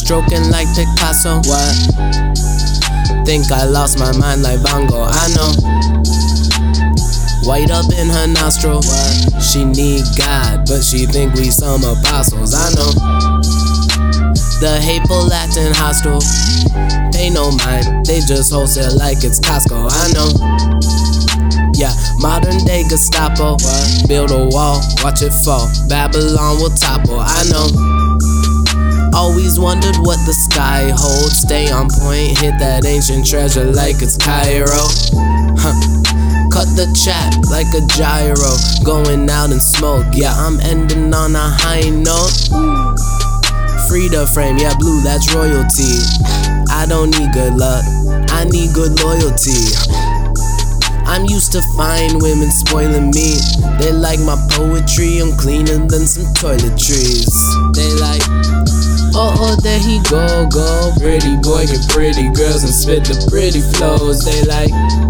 Stroking like Picasso. What? Think I lost my mind like Van Gogh. I know. White up in her nostril. What? She need God, but she think we some apostles. I know. The hateful acting hostile. They no mind, they just wholesale like it's Costco. I know. Yeah, modern day Gestapo. What? Build a wall, watch it fall. Babylon will topple. I know. Always wondered what the sky holds. Stay on point, hit that ancient treasure like it's Cairo. Cut the chat like a gyro. Going out in smoke, yeah, I'm ending on a high note. Free the frame, yeah, blue, that's royalty. I don't need good luck, I need good loyalty. I'm used to fine women spoiling me. They like my poetry, I'm cleaner than some toiletries. They like, oh, there he go. Pretty boy get pretty girls and spit the pretty flows. They like,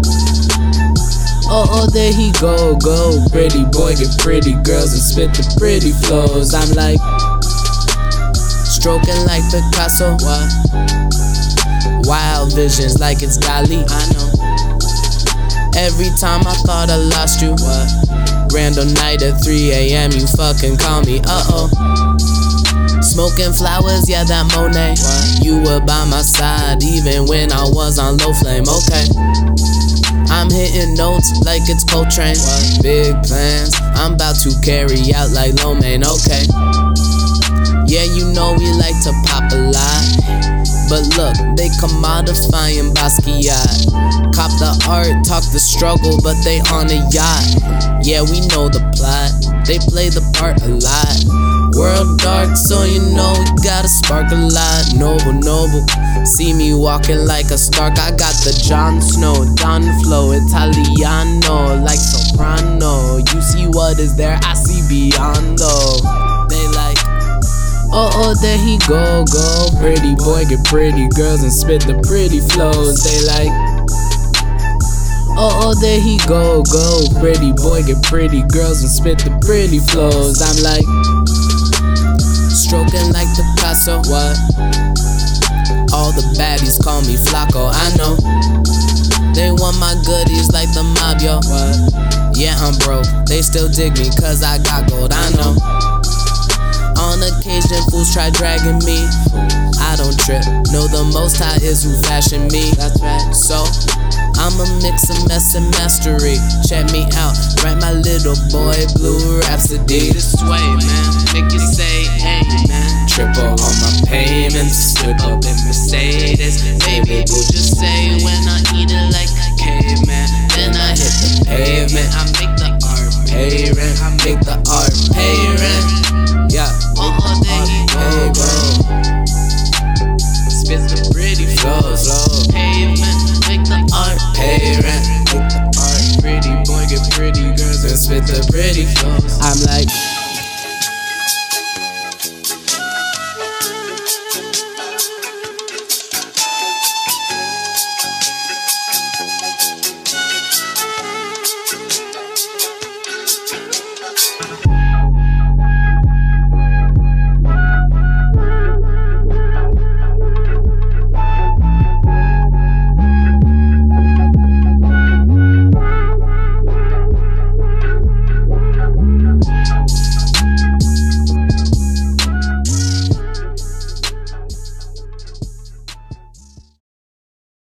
oh, there he go. Pretty boy get pretty girls and spit the pretty flows. I'm like, stroking like Picasso. What? Wild visions like it's Dali. I know. Every time I thought I lost you. What? Random night at 3 a.m. you fucking call me. Uh-oh. Smoking flowers, yeah, that Monet. What? You were by my side even when I was on low flame. Okay. I'm hitting notes like it's Coltrane. What? Big plans, I'm about to carry out like Lo Mein. Okay. Yeah, you know we like to pop a lot. But look, they commodifying Basquiat. Cop the art, talk the struggle, but they on a yacht. Yeah, we know the plot, they play the part a lot. World dark, so you know we gotta spark a lot. Noble, see me walking like a Stark. I got the Jon Snow, Don flow, Italiano, like soprano. You see what is there, I see beyond though. They like, oh, there he go. Pretty boy get pretty girls and spit the pretty flows. They like, oh, there he go. Pretty boy get pretty girls and spit the pretty flows. I'm like, stroking like Picasso. What? All the baddies call me Flacco. I know. They want my goodies like the mob, yo. What? Yeah, I'm broke. They still dig me cause I got gold. I know. On occasion, fools try dragging me. I don't trip. No, the Most High is who fashioned me. That's right. So, I'ma mix a mess and mastery. Check me out. Write my little boy blue rhapsody. This way, man. Make you say, hey, man. Triple on my payments. Whip up in Mercedes. Baby, boo, just say when I eat it like a caveman. Then I hit the pavement. I make the art pay rent. I make the art pay rent. Yeah, there he go. Spit the pretty flows. Pavement, make the art pay rent. Make the art pretty boy get pretty girls and spit the